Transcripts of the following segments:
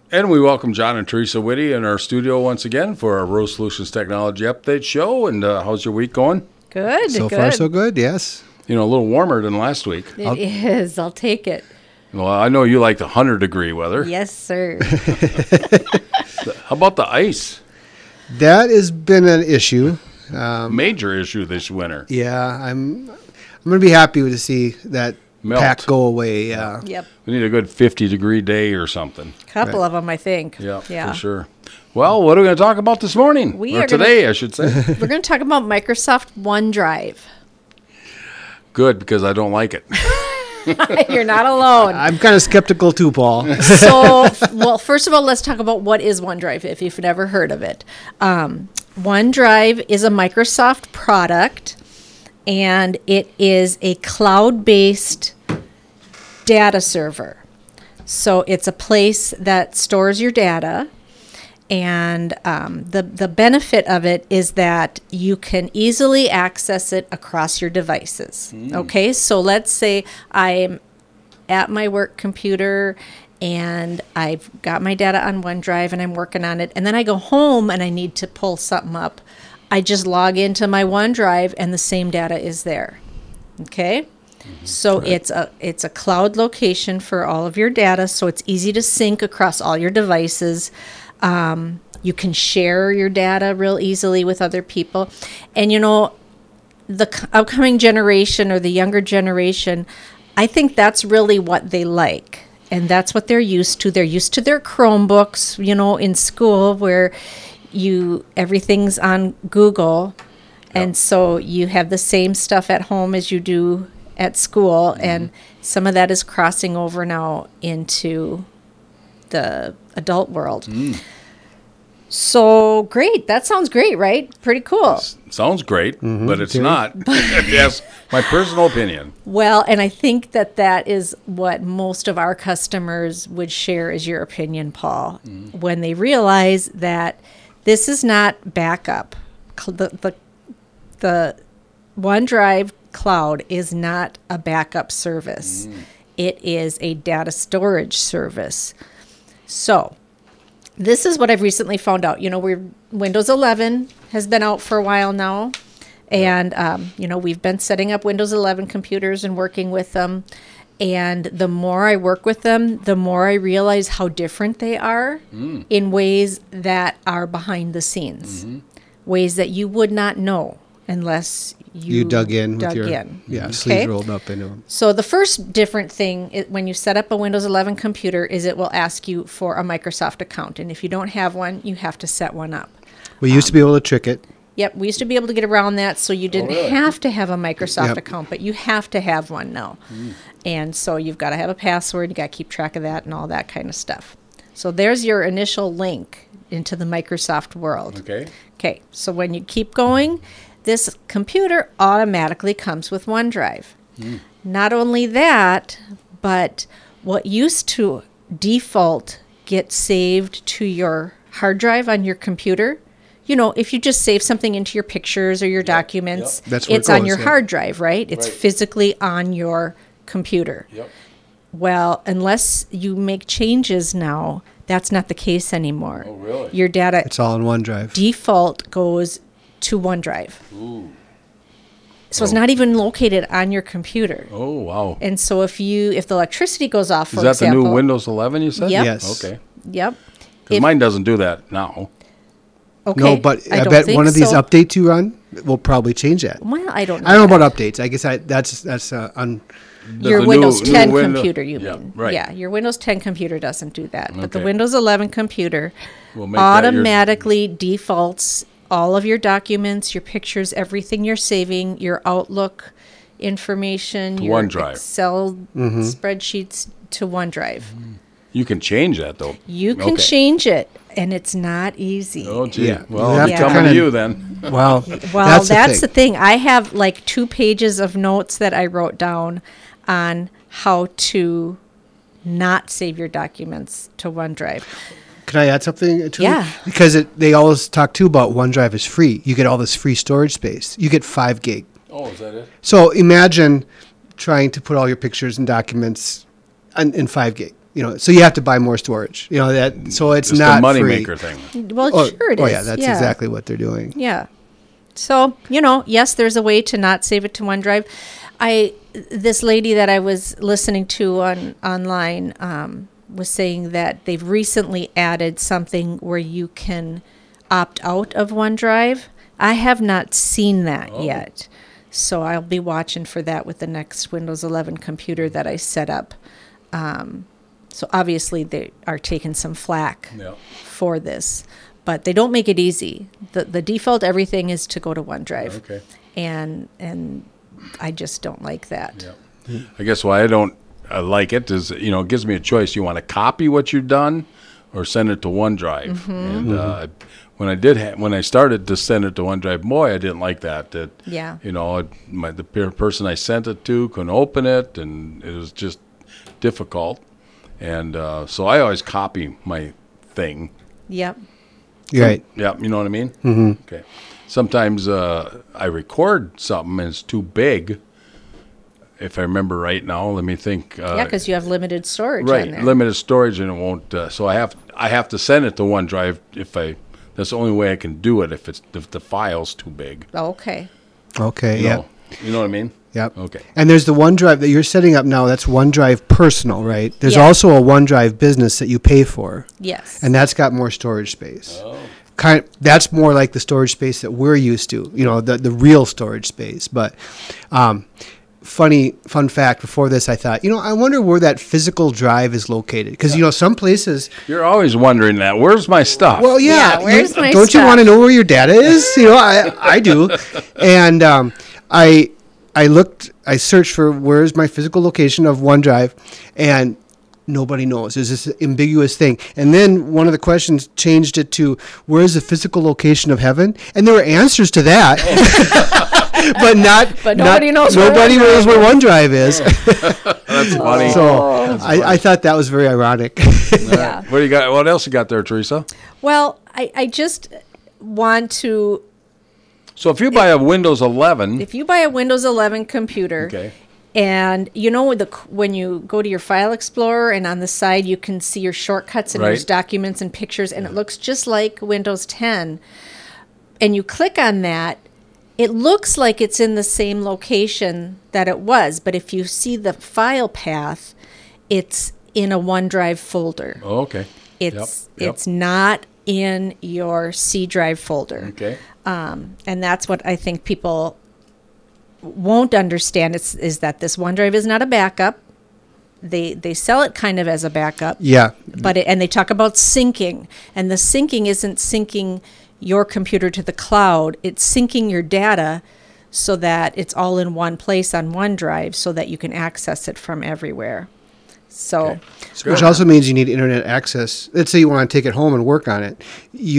And we welcome John and Teresa Whitty in our studio once again for our Rose Solutions Technology Update show. And how's your week going? Good. So far, so good, yes. You know, a little warmer than last week. It is. I'll take it. Well, I know you like the 100-degree weather. Yes, sir. How about the ice? That has been an issue. Major issue this winter. Yeah, I'm going to be happy to see that Melt. pack go away. Yeah. Yep. We need a good 50-degree day or something. Couple of them, I think. Yeah, Yeah. for sure. Well, what are we going to talk about this morning? Today, I should say. We're going to talk about Microsoft OneDrive. Good, because I don't like it. You're not alone. I'm kind of skeptical too, Paul. So, well, first of all, let's talk about what is OneDrive, if you've never heard of it. OneDrive is a Microsoft product, and it is a cloud-based data server. So it's a place that stores your data, and the benefit of it is that you can easily access it across your devices. Okay, so let's say I'm at my work computer and I've got my data on OneDrive and I'm working on it, and then I go home and I need to pull something up. I just log into my OneDrive and the same data is there. Okay? So it's a cloud location for all of your data, so it's easy to sync across all your devices. You can share your data real easily with other people. And, you know, the upcoming generation or the younger generation, I think that's really what they like. And that's what they're used to. They're used to their Chromebooks, you know, in school where everything's on Google. And so you have the same stuff at home as you do at school. And some of that is crossing over now into the adult world. So great. That sounds great, right? Pretty cool. Sounds great, but it's not. Yes, my personal opinion. Well, and I think that is what most of our customers would share as your opinion, Paul, when they realize that this is not backup. The OneDrive cloud is not a backup service. It is a data storage service. So this is what I've recently found out. You know, Windows 11 has been out for a while now. And, you know, we've been setting up Windows 11 computers and working with them. And the more I work with them, the more I realize how different they are in ways that are behind the scenes, ways that you would not know unless you dug in. Okay? Sleeves rolled up into them. So the first different thing when you set up a Windows 11 computer is it will ask you for a Microsoft account. And if you don't have one, you have to set one up. We used to be able to trick it. Yep, we used to be able to get around that, so you didn't have to have a Microsoft account, but you have to have one now. And so you've got to have a password, you got to keep track of that and all that kind of stuff. So there's your initial link into the Microsoft world. Okay, so when you keep going, this computer automatically comes with OneDrive. Not only that, but what used to default get saved to your hard drive on your computer, you know, if you just save something into your pictures or your documents, That's where it's it goes, on your hard drive, right? It's physically on your computer. Well, unless you make changes now, that's not the case anymore. Oh, really? Your data It's all in OneDrive. default goes to OneDrive. So it's not even located on your computer. Oh, wow. And so if the electricity goes off, for Is that example, the new Windows 11 you said? Yep. Yes. Okay. Yep. 'Cause mine doesn't do that now. Okay. No, but I don't bet think one of these so. updates you run will probably change that. Well, I don't know. I don't know that. about updates. I guess that's Your the Windows new 10 window- computer, you Yeah, mean. right. Yeah, your Windows 10 computer doesn't do that. But the Okay. Windows 11 computer Will make that your- automatically defaults all of your documents, your pictures, everything you're saving, your Outlook information, your OneDrive. Excel spreadsheets to OneDrive. You can change that, though. You can Okay. change it, and it's not easy. Oh, gee. Yeah. Well, You I'm have to coming to kinda- you then. well. Well, that's the thing. I have like 2 pages of notes that I wrote down on how to not save your documents to OneDrive. Can I add something to Yeah. it? Because they always talk too about OneDrive is free. You get all this free storage space. You get 5 gig. Oh, is that it? So imagine trying to put all your pictures and documents in 5 gig. so you have to buy more storage. So it's Just not a money free. maker thing. Well, sure it is. Oh yeah, that's exactly what they're doing. Yeah. So, yes, there's a way to not save it to OneDrive. This lady that I was listening to online was saying that they've recently added something where you can opt out of OneDrive. I have not seen that yet. So I'll be watching for that with the next Windows 11 computer that I set up. So obviously they are taking some flack for this, but they don't make it easy. The default everything is to go to OneDrive. Okay. And I just don't like that. Yeah. I guess why I don't like it is, it gives me a choice. You want to copy what you've done or send it to OneDrive. And when I started to send it to OneDrive, boy, I didn't like that. The person I sent it to couldn't open it, and it was just difficult. And so I always copy my thing. Yep. Right. Yeah, you know what I mean? Mm-hmm. Okay. Sometimes I record something and it's too big. If I remember right now, let me think. Because you have limited storage right, on there. limited storage, and it won't. So I have to send it to OneDrive that's the only way I can do it if the file's too big. Oh, okay. Okay. You know what I mean? Yep. Okay. And there's the OneDrive that you're setting up now. That's OneDrive Personal, right? There's Yeah. also a OneDrive Business that you pay for, Yes. and that's got more storage space. Oh. That's more like the storage space that we're used to, the real storage space. But fun fact, before this I thought, I wonder where that physical drive is located. Because, some places... You're always wondering that. Where's my stuff? Well, yeah. Where's my don't you stuff? want to know where your data is? I do. And I searched for where's my physical location of OneDrive, and nobody knows. There's this ambiguous thing. And then one of the questions changed it to where's the physical location of heaven? And there were answers to that. But nobody knows where nobody knows where OneDrive is. That's funny. So I thought that was very ironic. Yeah. What do you got? What else you got there, Teresa? Well, I just want to... So if you buy a Windows 11, If you buy a Windows 11 computer... okay, And when you go to your File Explorer and on the side you can see your shortcuts and Right. there's documents and pictures and it looks just like Windows 10. And you click on that, it looks like it's in the same location that it was. But if you see the file path, it's in a OneDrive folder. oh, okay, It's not in your C drive folder. okay, And that's what I think people won't understand is that this OneDrive is not a backup. They sell it kind of as a backup. Yeah. But and they talk about syncing, and the syncing isn't syncing your computer to the cloud. It's syncing your data so that it's all in one place on OneDrive so that you can access it from everywhere. So, okay. Which also means you need internet access. Let's say you want to take it home and work on it.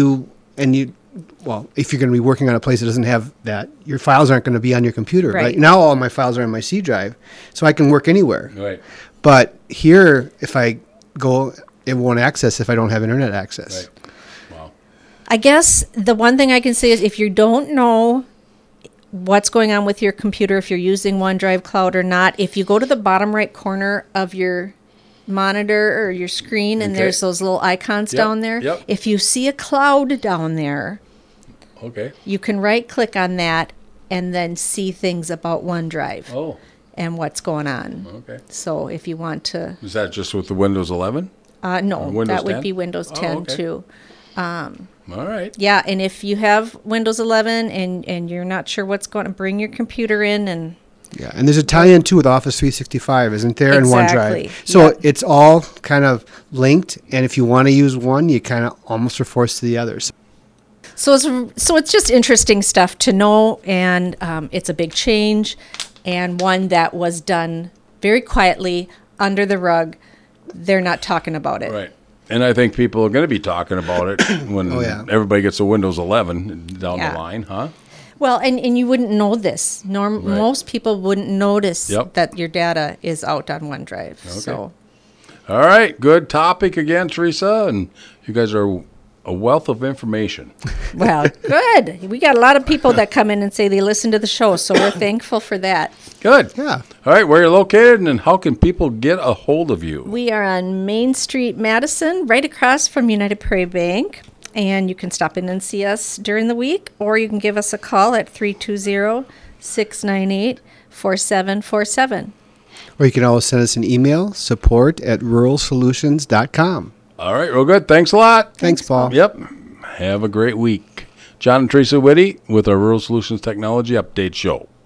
Well, if you're going to be working on a place that doesn't have that, your files aren't going to be on your computer. Right. Now all my files are on my C drive, so I can work anywhere. right, But here, if I go, it won't access if I don't have internet access. right. Wow. I guess the one thing I can say is if you don't know what's going on with your computer, if you're using OneDrive Cloud or not, if you go to the bottom right corner of your monitor or your screen and Okay. there's those little icons Yep, down there, yep. if you see a cloud down there, Okay. you can right click on that and then see things about OneDrive Oh, and what's going on. okay. So if you want to, Is that just with the Windows 11? no, Windows that would 10? be Windows Oh, 10 okay. too. All right. Yeah, and if you have Windows 11 and you're not sure what's going to bring your computer in and Yeah, and there's a tie-in too with Office 365, isn't there, in Exactly. OneDrive? So Yep. it's all kind of linked, and if you want to use one, you kind of almost are forced to the others. so it's just interesting stuff to know, and it's a big change and one that was done very quietly under the rug. They're not talking about it. Right. And I think people are going to be talking about it when Oh, yeah. everybody gets a Windows 11 down Yeah. the line, huh? Well, and you wouldn't know this. Right. Most people wouldn't notice Yep. that your data is out on OneDrive. So All right. Good topic again, Teresa. And you guys are a wealth of information. Well, good. We got a lot of people that come in and say they listen to the show, so we're thankful for that. Good. Yeah. All right, where you're located and how can people get a hold of you? We are on Main Street, Madison, right across from United Prairie Bank. And you can stop in and see us during the week, or you can give us a call at 320-698-4747. Or you can always send us an email, support@ruralsolutions.com. All right, real good. Thanks a lot. Thanks, Paul. Yep. Have a great week. John and Teresa Whitty with our Rural Solutions Technology Update Show.